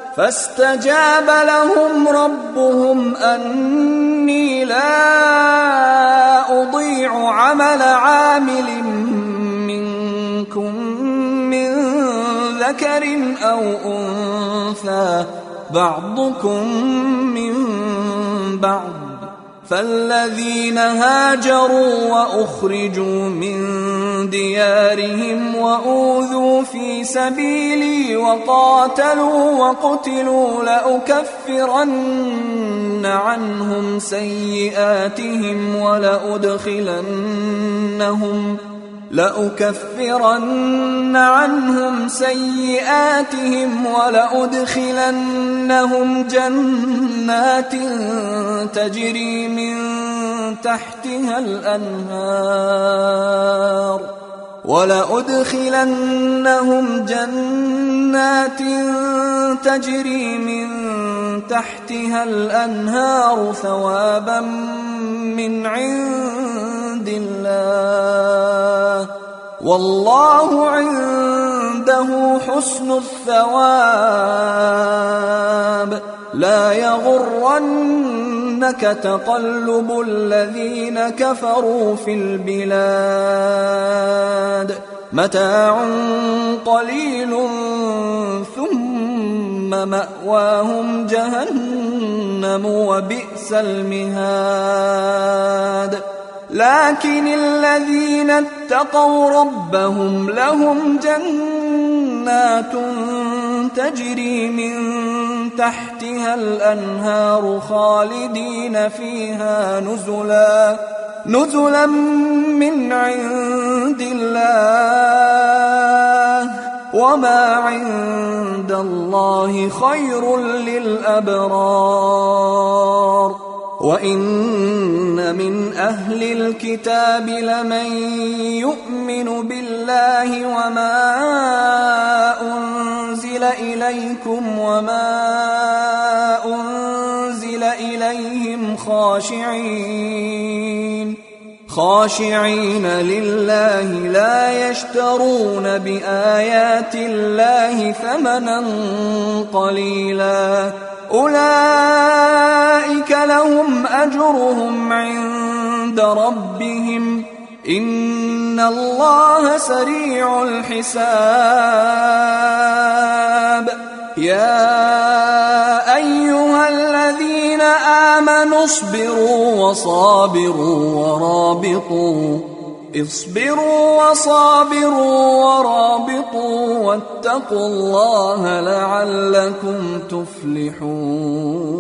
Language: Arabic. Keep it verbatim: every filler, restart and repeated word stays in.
فاستجاب لهم ربهم أني لا أضيع عمل عامل منكم من ذكر أو أنثى بعضكم من بعض، فالذين هاجروا وأخرجوا من ديارهم وأوذوا في سبيلي وقاتلوا وقتلوا لأكفرن عنهم سيئاتهم ولأدخلنهم لأكفرن عنهم سيئاتهم ولأدخلنهم جنات تجري من تحتها الأنهار ولأدخلنهم جنات تجري من تحتها الأنهار ثوابا من عند الله والله عنده حسن الثواب. لا يغرنك تقلب الذين كفروا في البلاد، متاع قليل ثم مأواهم جهنم وبئس المهاد. لكن الذين اتقوا ربهم لهم جنات تجري من تحتها الأنهار خالدين فيها نزلا نزلا من عند الله وما عند الله خير للأبرار. وإن من أهل الكتاب لمن يؤمن بالله وما أنزل إليكم وما أنزل إليهم خاشعين خاشعين لله لا يشترون بآيات الله ثمنا قليلا، أولئك لهم أجرهم عند ربهم إن الله سريع الحساب. يا أيها الذين آمنوا اصبروا وصابروا ورابطوا اصبروا وصابروا ورابطوا واتقوا الله لعلكم تفلحون.